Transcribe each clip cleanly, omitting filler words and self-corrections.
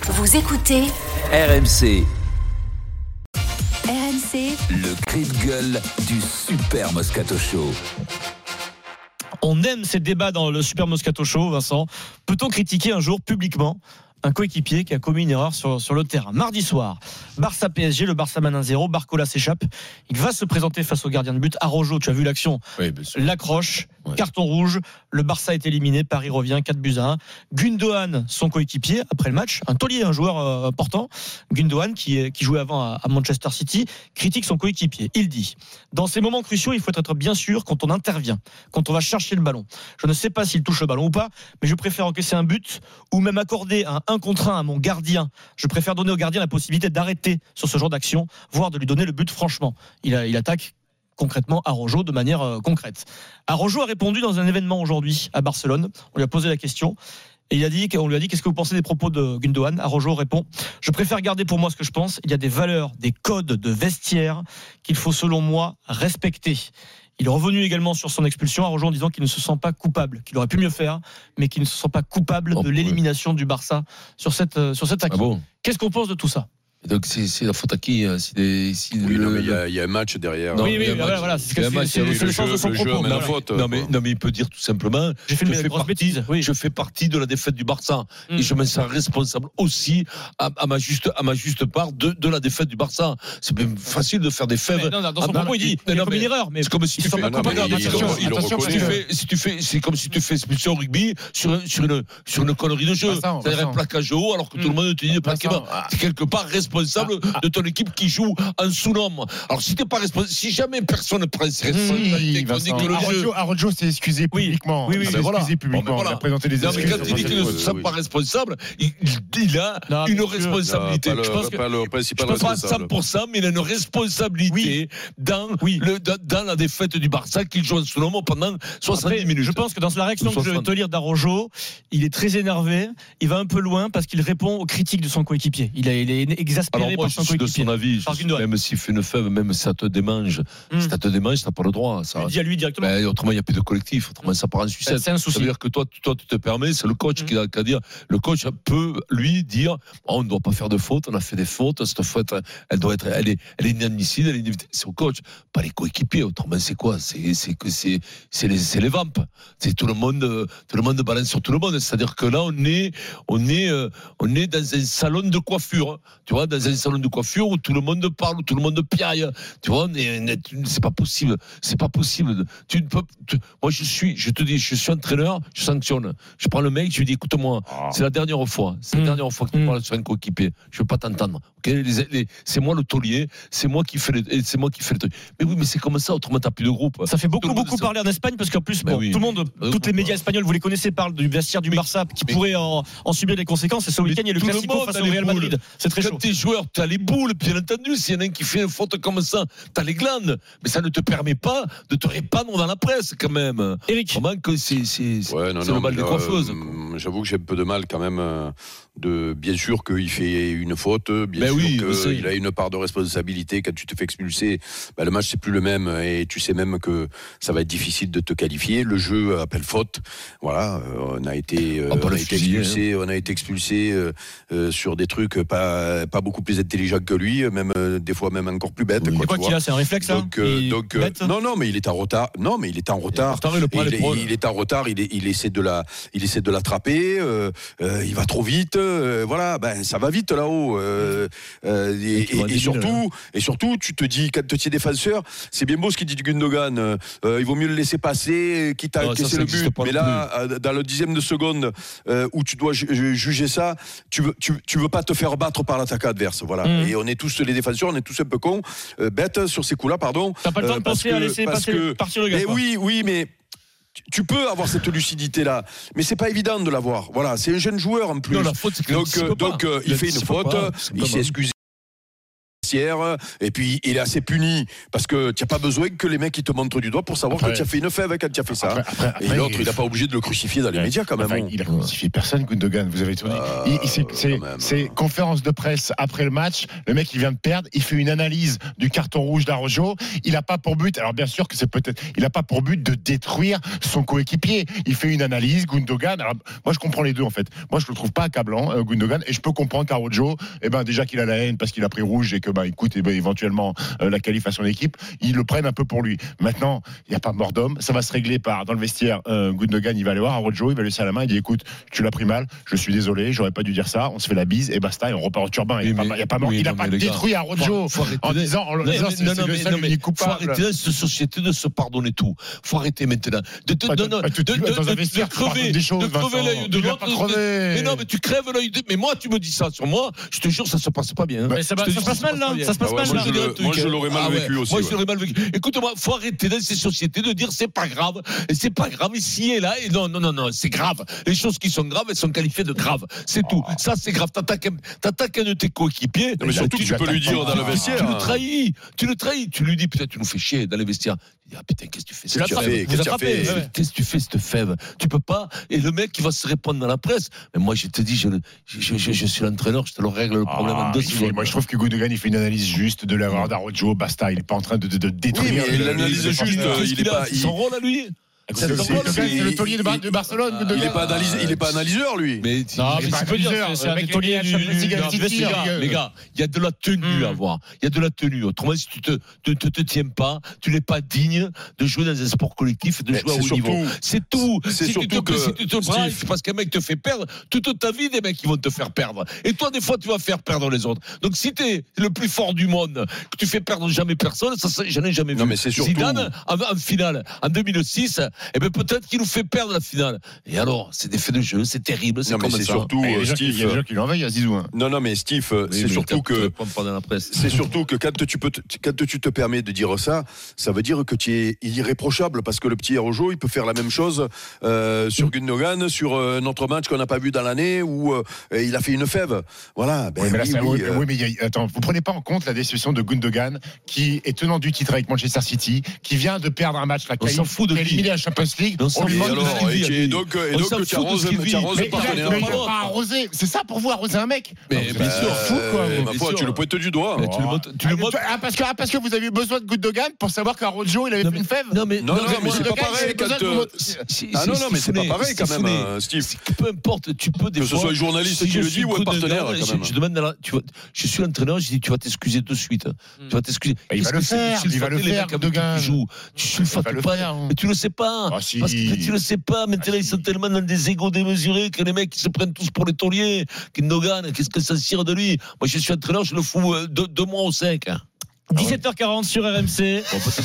Vous écoutez RMC. RMC, Le cri de gueule du Super Moscato Show. On aime ces débats dans le Super Moscato Show, Vincent. Peut-on critiquer un jour publiquement un coéquipier qui a commis une erreur sur le terrain? Mardi soir, Barça PSG, le Barça mène 1-0, Barcola s'échappe, il va se présenter face au gardien de but. Araujo, tu as vu l'action, Oui, bien sûr. l'accroche, Ouais. carton rouge, le Barça est éliminé, Paris revient 4-1. Gundogan, son coéquipier, après le match, un taulier, un joueur important, Gundogan qui jouait avant à Manchester City, critique son coéquipier. Il dit: dans ces moments cruciaux, il faut être bien sûr quand on intervient, quand on va chercher le ballon. Je ne sais pas s'il touche le ballon ou pas, mais je préfère encaisser un but ou même accorder un 1 contre 1 à mon gardien. Je préfère donner au gardien la possibilité d'arrêter sur ce genre d'action, voire de lui donner le but franchement. Il attaque concrètement Araujo de manière concrète. Araujo a répondu dans un événement aujourd'hui à Barcelone. On lui a posé la question et on lui a dit: qu'est-ce que vous pensez des propos de Gundogan? Araujo répond: je préfère garder pour moi ce que je pense. Il y a des valeurs, des codes de vestiaire qu'il faut selon moi respecter. Il est revenu également sur son expulsion, Araujo, en disant qu'il ne se sent pas coupable, qu'il aurait pu mieux faire, mais qu'il ne se sent pas coupable de l'élimination du Barça sur cette action. Ah bon? Qu'est-ce qu'on pense de tout ça? Donc c'est la faute à qui? Non, mais il y a un match derrière. Oui, voilà, c'est le sens de son propos. Non, mais il peut dire tout simplement: j'ai fait une grosse bêtise. Oui. Je fais partie de la défaite du Barça et je me sens responsable aussi à ma juste part de la défaite du Barça. C'est même facile de faire des fèves. Non, dans son propos, il dit qu'il a commis une erreur, mais c'est comme si tu fais c'est comme si tu fais expulsion au rugby sur une connerie de jeu. C'est-à-dire un plaquage haut alors que tout le monde te dit de plaquer bas. C'est quelque part responsable de ton équipe qui joue en sous-nombre. Alors si t'es pas responsable, si jamais personne ne prend ses responsabilités, qu'on dit que le jeu. Araujo s'est excusé publiquement. Oui, il s'est excusé publiquement. Il a présenté des Non, mais excuses. quand il dit qu'il ne se sent pas responsable, il a une responsabilité. Je pense que pas le principal responsable. Pas 100%, mais il a une responsabilité dans la défaite du Barça qu'il joue en sous-nombre pendant 70 minutes. Je pense que dans la réaction que je vais te lire d'Araujo, il est très énervé, il va un peu loin parce qu'il répond aux critiques de son coéquipier. Il est exaspéré par son coéquipier. De son avis, même s'il fait une fève, même si ça te démange, si ça te démange, t'as pas le droit. Ça. Il dit à lui directement. Autrement, il n'y a plus de collectif. Autrement, ça part en sucette. C'est un souci. Ça veut dire que toi, tu te permets, c'est le coach qui a qu'à dire. Le coach peut lui dire: on ne doit pas faire de faute, on a fait des fautes, cette faute, elle est inadmissible, elle est inévitable. C'est au coach, pas les coéquipiers. Autrement, c'est quoi? C'est les vampes. C'est tout le monde balance sur tout le monde. C'est-à-dire que là, on est dans un salon de coiffure. Tu vois, dans un salon de coiffure où tout le monde parle, où tout le monde piaille. Tu vois, c'est pas possible. C'est pas possible. Moi, je te dis, je suis entraîneur, je sanctionne. Je prends le mec, je lui dis: écoute-moi, c'est la dernière fois. C'est la dernière fois que tu parles sur un coéquipier. Je veux pas t'entendre. Okay, c'est moi le taulier, c'est moi qui fais le truc. Mais oui, mais c'est comme ça, autrement t'as plus de groupe. Ça fait beaucoup parler en Espagne parce qu'en plus, tout le monde, toutes les médias espagnols, vous les connaissez, parlent du vestiaire du Barça qui pourrait en subir les conséquences. Et ce week-end, il y a le Classico face au Real Madrid. C'est très chaud. Quand t'es joueur, t'as les boules, bien entendu. S'il y en a un qui fait une faute comme ça, t'as les glandes. Mais ça ne te permet pas de te répandre dans la presse, quand même. Eric. Vraiment que c'est le mal des coiffeuses. J'avoue que j'ai un peu de mal quand même. Bien sûr qu'il fait une faute, bien sûr qu'il a une part de responsabilité. Quand tu te fais expulser, le match c'est plus le même et tu sais même que ça va être difficile de te qualifier. Le jeu appelle faute. Voilà, on a été expulsé sur des trucs pas beaucoup plus intelligents que lui, même des fois même encore plus bêtes. C'est quoi qu'il a? C'est un réflexe, donc non, mais il est en retard. Il est en retard. Il est en retard. Il essaie de l'attraper. Il va trop vite. Ça va vite là-haut. Et surtout, tu te dis, quand tu es défenseur, c'est bien beau ce qu'il dit de Gundogan. Il vaut mieux le laisser passer, quitte à encaisser le but. Mais là, dans le 10e de seconde où tu dois juger ça, tu veux pas te faire battre par l'attaquant adverse. Voilà. Et on est tous les défenseurs, on est tous un peu cons, bêtes sur ces coups-là, pardon. T'as pas le temps de penser à laisser partir le gars. Oui, mais tu peux avoir cette lucidité-là, mais c'est pas évident de l'avoir. Voilà, c'est un jeune joueur en plus. Non, la faute, c'est que donc il fait une faute, il s'est excusé. et puis il est assez puni parce que tu n'as pas besoin que les mecs ils te montrent du doigt pour savoir que tu as fait une fève quand tu as fait ça. Et l'autre, il n'est pas obligé de le crucifier dans les médias quand même. Il a crucifié personne, Gundogan, vous avez tout dit. C'est conférence de presse après le match, le mec il vient de perdre, il fait une analyse du carton rouge d'Araujo, il n'a pas pour but, alors bien sûr que il n'a pas pour but de détruire son coéquipier, il fait une analyse, Gundogan, alors moi je comprends les deux en fait, moi je le trouve pas accablant, Gundogan, et je peux comprendre qu'Araujo, déjà qu'il a la haine parce qu'il a pris rouge et que écoute, éventuellement la qualif à son équipe, ils le prennent un peu pour lui. Maintenant, il n'y a pas mort d'homme, ça va se régler dans le vestiaire, Gundogan il va aller voir Araujo, il va lui serrer la main, il dit écoute, tu l'as pris mal, je suis désolé, j'aurais pas dû dire ça, on se fait la bise et basta, et on repart au turbin. Il n'a pas détruit Araujo en disant c'est le seul unique coupable. Faut arrêter dans cette société de se pardonner tout. Faut arrêter maintenant de crever l'œil de l'autre. Mais non, mais tu crèves l'œil de. Mais moi, tu me dis ça sur moi, je te jure, ça se passe pas bien. Mais ça se passe mal là. Ça se passe mal là. Moi, je l'aurais mal vécu aussi. Moi, je l'aurais mal vécu. Écoute-moi, faut arrêter dans ces sociétés de dire c'est pas grave. Et c'est pas grave ici et là. Et non, c'est grave. Les choses qui sont graves, elles sont qualifiées de graves. C'est tout. Ça, c'est grave. T'attaques un de tes coéquipiers. Mais surtout que tu peux lui dire dans le vestiaire. Tu le trahis. Tu lui dis putain, tu nous fais chier dans les vestiaires. Il dit putain, qu'est-ce que tu fais? Qu'est-ce que tu fais cette fève? Tu peux pas. Et le mec, il va se répondre dans la presse. Mais moi, je te dis, je suis l'entraîneur, je te le règle le problème en 2 secondes. Moi, je trouve que Gundogan, il fait une analyse juste de l'erreur d'Araujo. Basta, il est pas en train de détruire. Oui, mais l'analyse juste, il est pas. Son rôle à lui. C'est le taulier de Barcelone. Il n'est pas analyseur, lui. Mais c'est un analyseur. C'est un taulier du. Les gars, il y a de la tenue à avoir. Il y a de la tenue. Autrement, si tu te tiens pas, tu n'es pas digne de jouer dans un sport collectif et de jouer à haut niveau. C'est tout. C'est surtout que si tu te braques parce qu'un mec te fait perdre, toute ta vie, des mecs qui vont te faire perdre. Et toi, des fois, tu vas faire perdre les autres. Donc, si t'es le plus fort du monde, que tu fais perdre jamais personne, ça, j'en ai jamais vu. Non, mais c'est surtout. Zidane, en finale, en 2006, peut-être qu'il nous fait perdre la finale. Et alors, c'est des faits de jeu, c'est terrible, c'est comme ça. Surtout, Steve, il y a des gens qui l'envoient à Zizou. Non, mais Steve, c'est surtout que. C'est surtout que quand tu te permets de dire ça, ça veut dire que tu es irréprochable parce que le petit Araujo, il peut faire la même chose sur Gundogan, sur notre match qu'on n'a pas vu dans l'année où il a fait une fève. Voilà. Mais attends, vous prenez pas en compte la déception de Gundogan qui est tenant du titre avec Manchester City, qui vient de perdre un match, on s'en fout de éliminé à Champions League. On lui demande donc tu arroses le partenaire. Mais il n'a pas arrosé. C'est ça pour vous, arroser un mec? Mais bien sûr, fou quoi. Tu le pointes du doigt. Tu le montres. Parce que vous avez eu besoin de Gundogan pour savoir qu'Araujo il avait fait une fève. Non, mais c'est pas pareil quand. Ah non, mais c'est pas pareil quand même, Steve. Peu importe, tu peux des fois. Que ce soit le journaliste qui le dit ou un partenaire. Je demande, je suis l'entraîneur, je dis tu vas t'excuser de suite. Tu vas t'excuser. Il va le faire, Gundogan. Tu sulfates pas, mais tu le sais pas. Parce que tu le sais pas. Maintenant, ils sont tellement dans des égos démesurés que les mecs, ils se prennent tous pour les tauliers. Gundogan, qu'est-ce que ça tire de lui? Moi, je suis entraîneur, je le fous 2 mois ou 5. 17h40 sur RMC.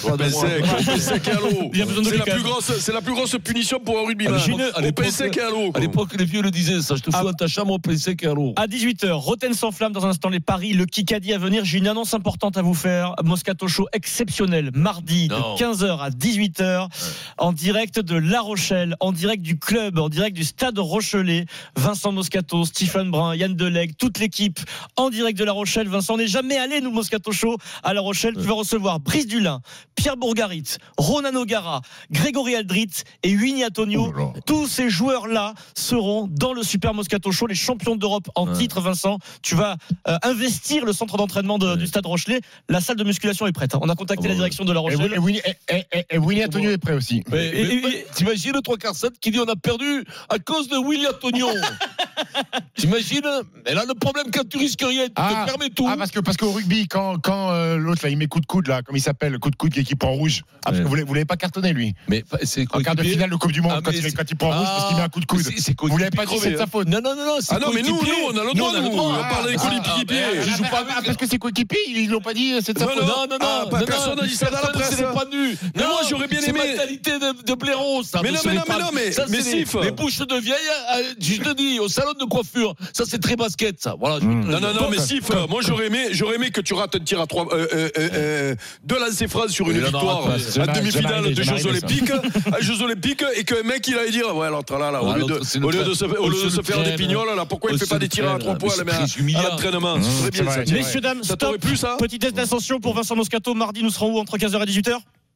C'est la plus grosse punition pour un rugbyman. À l'époque, les vieux le disaient, ça, je te fous dans ta chambre au PC à l'eau. À 18h, Roten sans flamme dans un instant les paris, le Kikadi à venir. J'ai une annonce importante à vous faire. Moscato Show exceptionnel, mardi de 15h à 18h, en direct de La Rochelle, en direct du club, en direct du stade Rochelet. Vincent Moscato, Stephen Brun, Yann Delegue, toute l'équipe en direct de La Rochelle. Vincent, on n'est jamais allé, nous, Moscato Show, à La Rochelle. Tu vas recevoir Brice Dulin, Pierre Bourgarit, Ronan O'Gara, Grégory Aldrit et Winnie Antonio. Tous ces joueurs-là seront dans le Super Moscato Show, les champions d'Europe en titre. Vincent, tu vas investir le centre d'entraînement du Stade Rochelet. La salle de musculation est prête. On a contacté la direction de La Rochelle. Et Winnie Antonio est prêt aussi. T'imagines le 3/4 qui dit on a perdu à cause de Winnie Antonio. T'imagines? Et là, le problème, quand tu risques rien, tu te permets tout. Parce qu'au rugby, quand l'autre là, il met coup de coude là, comme il s'appelle, coup de coude qui prend rouge. Parce que vous l'avez pas cartonné lui. Mais c'est en quart de finale de Coupe du Monde, quand il prend rouge parce qu'il met un coup de coude. Vous l'avez pas dit, c'est de sa faute. Non. Ah non, mais nous, on a le droit. On parle des coéquipiers. Je joue pas parce que c'est coéquipiers, ils l'ont pas dit, c'est de sa faute. Non. Personne n'a dit ça dans la presse. C'est pas nu. Mais moi, j'aurais bien aimé. C'est mentalité de blaireau, ça. Mais Sif. Les bouches de vieille, je te dis, au salon de coiffure, ça c'est très basket, ça. Voilà. Non, mais Sif, moi j'aurais aimé que tu rates un tir à 3 deux lancers francs sur une victoire en demi-finale des Jeux Olympiques, et qu'un mec il allait dire ouais l'autre là, au lieu de se faire des pignoles là, pourquoi il fait pas des tirs à 3 points à l'entraînement? C'est très bien ça. Messieurs dames, stop. Petit test d'ascension pour Vincent Moscato. Mardi, nous serons où entre 15h et 18h?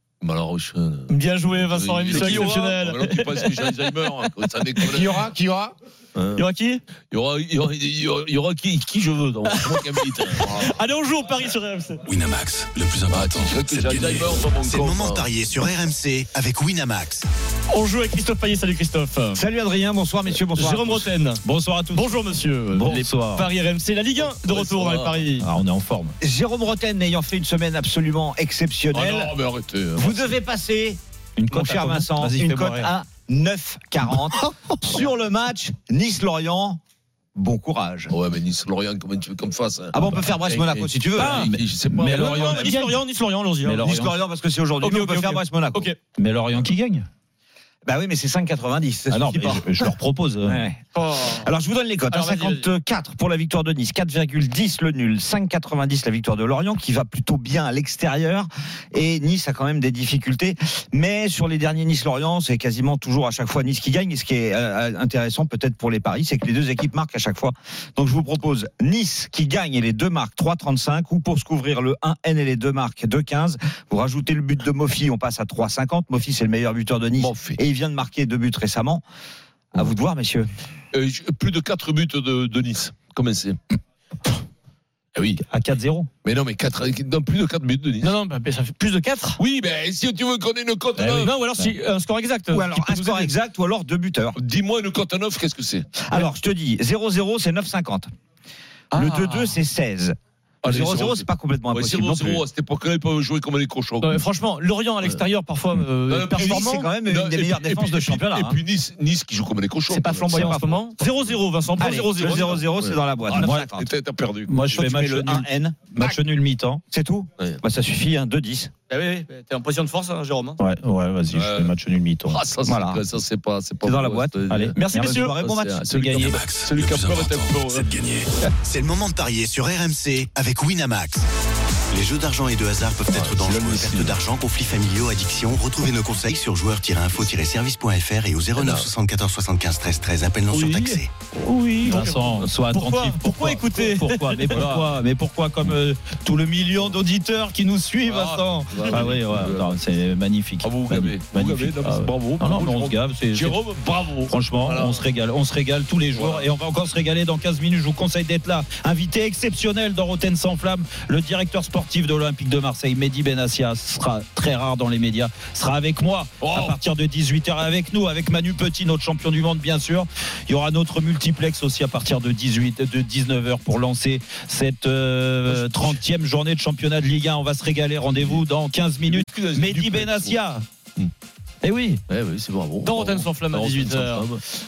Bien joué, Vincent Rémy, c'est exceptionnel. Qui y aura Il y aura qui? Il y aura qui je veux. Donc, allez, on joue au Paris sur RMC. Winamax, le plus important, c'est le moment de parier sur RMC avec Winamax. On joue avec Christophe Payet. Salut Christophe. Salut Adrien, bonsoir messieurs, bonsoir. Jérôme Roten. Bonsoir à tous. Bonjour monsieur. Bonsoir. Les paris RMC, la Ligue 1 de retour dans les paris. On est en forme. Jérôme Roten ayant fait une semaine absolument exceptionnelle. Non, mais arrêtez. Vous devez passer, mon cher Vincent, une cote à 9,40 sur le match Nice-Lorient. Bon courage. Ouais, mais Nice-Lorient, comment tu veux qu'on fasse? Ah bon, on peut faire Brest-Monaco si tu veux. Je sais pas. Mais Nice-Lorient, allons-y. Nice-Lorient parce que c'est aujourd'hui. On peut faire Brest-Monaco. Ok. Mais Lorient qui gagne? Bah oui, mais c'est 5,90. Ah non, je leur propose. Ouais. Alors, je vous donne les cotes. 1,54 pour la victoire de Nice, 4,10 le nul, 5,90 la victoire de Lorient, qui va plutôt bien à l'extérieur. Et Nice a quand même des difficultés. Mais sur les derniers Nice-Lorient, c'est quasiment toujours à chaque fois Nice qui gagne. Et ce qui est intéressant peut-être pour les paris, c'est que les deux équipes marquent à chaque fois. Donc, je vous propose Nice qui gagne et les deux marques 3,35. Ou pour se couvrir le 1N et les deux marques 2,15. Vous rajoutez le but de Mofi, on passe à 3,50. Mofi, c'est le meilleur buteur de Nice. Et il vient de marquer 2 buts récemment. À vous de voir, messieurs. Plus de 4 buts de Nice. Comment c'est? Oui. À 4-0. Mais non, mais plus de 4 buts de Nice. Non, ça fait plus de 4. Oui, mais si tu veux qu'on ait une cote 9. Oui. Non, ou alors un score exact. Ou alors un score exact, ou alors 2 buteurs. Dis-moi une cote 9, qu'est-ce que c'est? Alors, je te dis, 0-0, c'est 9,50. Le 2-2, c'est 16. 0-0, c'est pas complètement impossible. 0-0, à cette époque-là, ils peuvent jouer comme les cochons. Non, mais franchement, Lorient à l'extérieur, parfois, performant. C'est quand même une des meilleures défenses de championnat. Et puis Nice qui joue comme les cochons. C'est pas flamboyant en ce moment. 0-0, Vincent. 0-0, c'est dans la boîte. Moi, t'as perdu. Moi, je fais match le 1N. Match nul mi-temps. C'est tout? Bah, ça suffit, 2-10. Ah oui, t'es en position de force, Jérôme. Ouais, vas-y, je fais match nul mi-temps. Ah, ça, c'est pas. C'est dans la boîte. Allez, merci messieurs. Bon match. C'est gagné. Celui qui a peur est un peu. C'est gagné. C'est le moment de parier sur RMC avec Winamax. Les jeux d'argent et de hasard peuvent être dangereux. Perte d'argent, conflits familiaux, addiction. Retrouvez nos conseils sur joueurs-info-service.fr et au 09 74 75 13 13. Appel non surtaxé. Oui. Vincent, sois attentif. Pourquoi écouter? Mais pourquoi comme tout le million d'auditeurs qui nous suivent, Vincent? Ah oui, c'est magnifique. Bravo, Gabé. Magnifique. Bravo. Non, mais on se gave. Jérôme, bravo. Franchement, on se régale tous les jours et on va encore se régaler dans 15 minutes. Je vous conseille d'être là. Invité exceptionnel dans Roten sans flamme, le directeur sportif de l'Olympique de Marseille, Mehdi Benassia, sera très rare dans les médias, sera avec moi à partir de 18h avec nous, avec Manu Petit, notre champion du monde bien sûr. Il y aura notre multiplex aussi à partir de 19h pour lancer cette 30e journée de championnat de Ligue 1. On va se régaler, rendez-vous dans 15 minutes. Mehdi Benassia. Eh oui, c'est bravo. Dans Roten sans flamme à 18h.